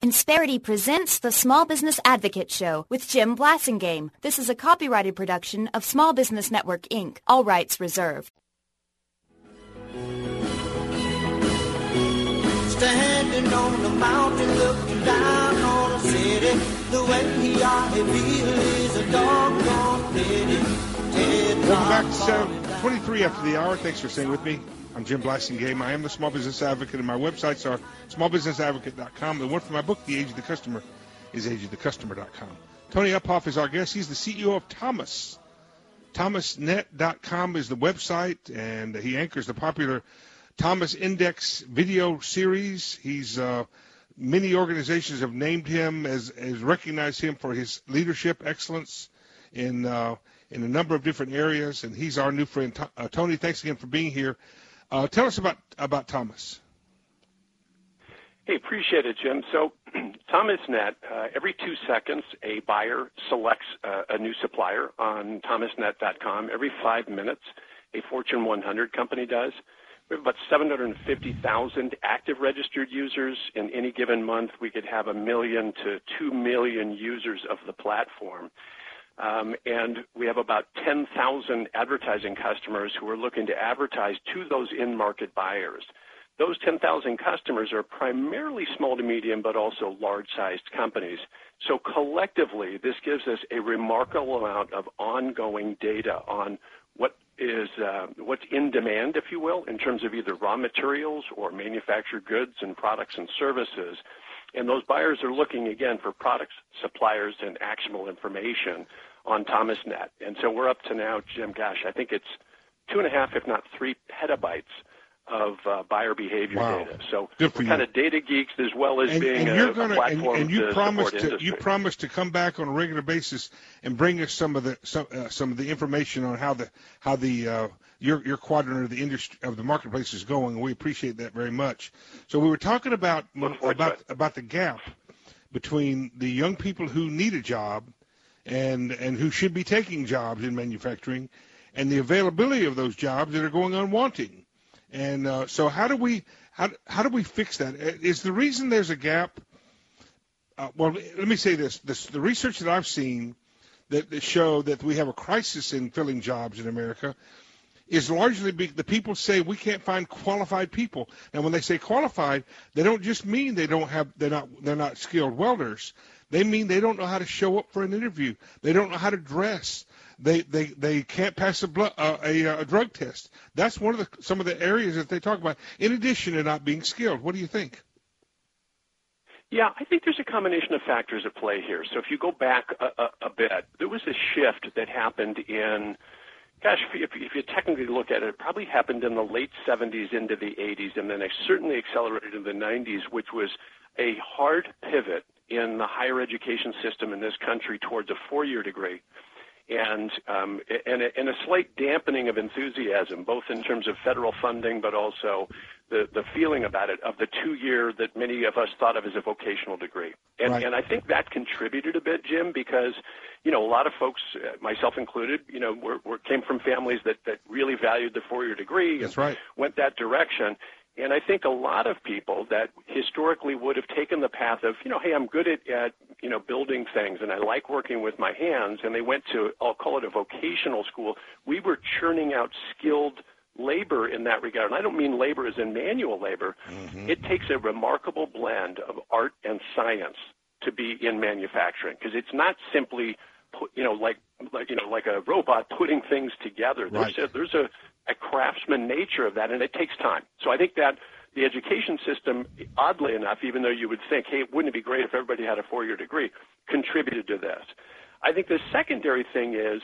Insperity presents the Small Business Advocate Show with Jim Blasingame. This is a copyrighted production of Small Business Network, Inc. All rights reserved. Standing on the mountain looking down on the city, the way I feel is a doggone pity. Welcome back to 23 after the hour. Thanks for staying with me. I'm Jim Blasingame. I am the Small Business Advocate, and my websites are smallbusinessadvocate.com. The one for my book, The Age of the Customer, is ageofthecustomer.com. Tony Uphoff is our guest. He's the CEO of Thomas. ThomasNet.com is the website, and he anchors the popular Thomas Index video series. He's many organizations have named him as recognized him for his leadership excellence in a number of different areas, and he's our new friend. Tony, thanks again for being here. Tell us about Thomas. Hey, appreciate it, Jim. So ThomasNet, every 2 seconds, a buyer selects a new supplier on ThomasNet.com. Every 5 minutes, a Fortune 100 company does. We have about 750,000 active registered users. In any given month, we could have 1 million to 2 million users of the platform. And we have about 10,000 advertising customers who are looking to advertise to those in-market buyers. Those 10,000 customers are primarily small to medium, but also large-sized companies. So collectively, this gives us a remarkable amount of ongoing data on what's in demand, if you will, in terms of either raw materials or manufactured goods and products and services. And those buyers are looking, again, for products, suppliers, and actionable information on ThomasNet. And so we're up to now, Jim, I think it's 2.5, if not 3 petabytes of buyer behavior data. So we're kind of data geeks as well as being a platform and you to promised support industry. You promised to come back on a regular basis and bring us some of the information on how your quadrant of the industry of the marketplace is going. We appreciate that very much. So we were talking about the gap between the young people who need a job and who should be taking jobs in manufacturing, and the availability of those jobs that are going unwanting. And so how do we fix that? Is the reason there's a gap? Well, let me say this: the research that I've seen that show that we have a crisis in filling jobs in America is largely the people say we can't find qualified people. And when they say qualified, they don't just mean they're not skilled welders. They mean they don't know how to show up for an interview. They don't know how to dress. They can't pass a drug test. That's some of the areas that they talk about, in addition to not being skilled. What do you think? Yeah, I think there's a combination of factors at play here. So if you go back a bit, there was a shift that happened in, if you technically look at it, it probably happened in the late 70s into the 80s, and then it certainly accelerated in the 90s, which was a hard pivot in the higher education system in this country towards a 4-year degree. And a slight dampening of enthusiasm, both in terms of federal funding, but also the feeling about it of the 2-year that many of us thought of as a vocational degree. And, right. And I think that contributed a bit, Jim, because, a lot of folks, myself included, came from families that really valued the 4-year degree. That's right. Went that direction. And I think a lot of people that historically would have taken the path of, hey, I'm good at building things and I like working with my hands, and they went to, I'll call it a vocational school. We were churning out skilled labor in that regard. And I don't mean labor as in manual labor. Mm-hmm. It takes a remarkable blend of art and science to be in manufacturing, because it's not simply, like a robot putting things together. Right. There's a craftsman nature of that, and it takes time. So I think that the education system, oddly enough, even though you would think, hey, wouldn't it be great if everybody had a 4-year degree, contributed to this. I think the secondary thing is,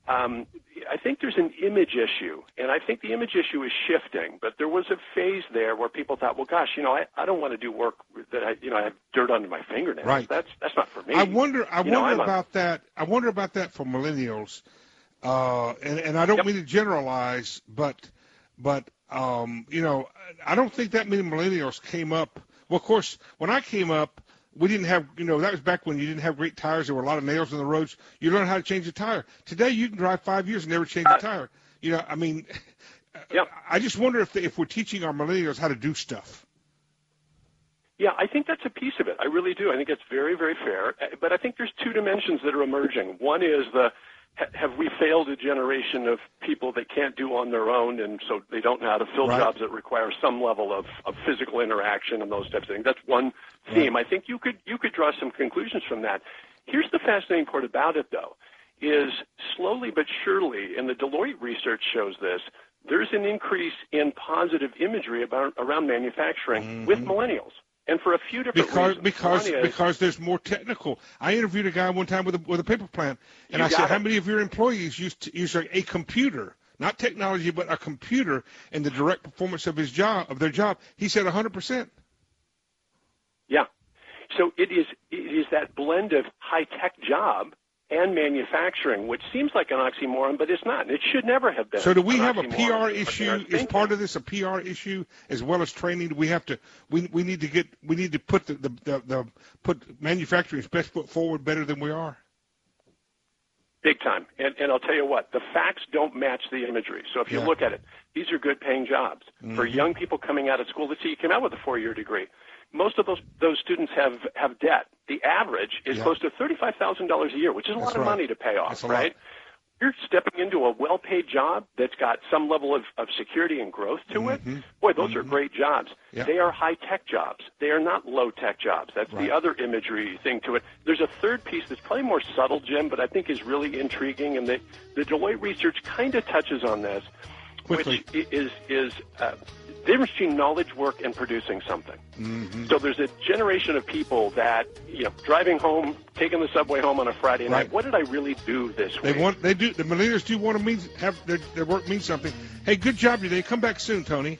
I think there's an image issue, and I think the image issue is shifting. But there was a phase there where people thought, well, gosh, I don't want to do work that I have dirt under my fingernails. Right. That's not for me. I wonder about that. I wonder about that for millennials. And I don't mean to generalize, but I don't think that many millennials came up. Well, of course, when I came up, we didn't have, that was back when you didn't have great tires. There were a lot of nails in the roads. You learn how to change a tire. Today, you can drive 5 years and never change a tire. Yep. I just wonder if we're teaching our millennials how to do stuff. Yeah, I think that's a piece of it. I really do. I think it's very, very fair. But I think there's two dimensions that are emerging. One is have we failed a generation of people that can't do on their own, and so they don't know how to fill jobs that require some level of physical interaction and those types of things. That's one theme. I think you could draw some conclusions from that. Here's the fascinating part about it, though, is slowly but surely, and the Deloitte research shows this, there's an increase in positive imagery around manufacturing with millennials. And for a few different reasons. Because there's more technical. I interviewed a guy one time with a paper plant, and I said, how many of your employees use a computer, not technology, but a computer in the direct performance of their job? He said 100%. Yeah. So it is that blend of high-tech job and manufacturing, which seems like an oxymoron, but it's not. It should never have been. So do we have a PR issue? Is part of this a PR issue as well as training? We have to. We need to put put manufacturing's best foot forward better than we are. Big time. And I'll tell you what, the facts don't match the imagery. So if you look at it, these are good paying jobs. For young people coming out of school, let's say you came out with a 4-year degree. Most of those students have debt. The average is close to $35,000 a year, which is a lot of money to pay off, right? You're stepping into a well-paid job that's got some level of security and growth to it. Boy, those are great jobs. They are high-tech jobs. They are not low-tech jobs. That's the other imagery thing to it. There's a third piece that's probably more subtle, Jim, but I think is really intriguing, and the Deloitte research kind of touches on this, which is the difference between knowledge work and producing something. So there's a generation of people that, driving home, taking the subway home on a Friday night, what did I really do this week? The millennials do want to have their work mean something. Hey, good job today. Come back soon, Tony.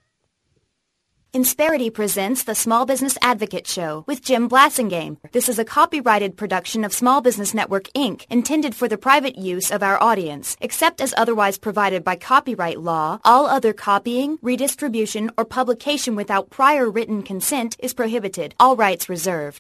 Insperity presents the Small Business Advocate Show with Jim Blasingame. This is a copyrighted production of Small Business Network, Inc., intended for the private use of our audience. Except as otherwise provided by copyright law, all other copying, redistribution, or publication without prior written consent is prohibited. All rights reserved.